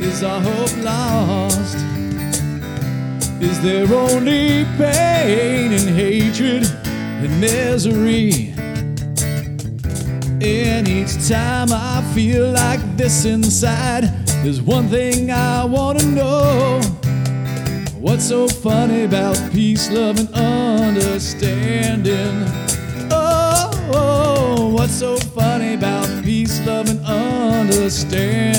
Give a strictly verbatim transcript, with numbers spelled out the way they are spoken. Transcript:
Is our hope lost? Is there only pain and hatred and misery? And each time I feel like this inside, there's one thing I want to know. What's so funny about peace, love, and understanding? Oh, oh, what's so funny about peace, love, and understanding?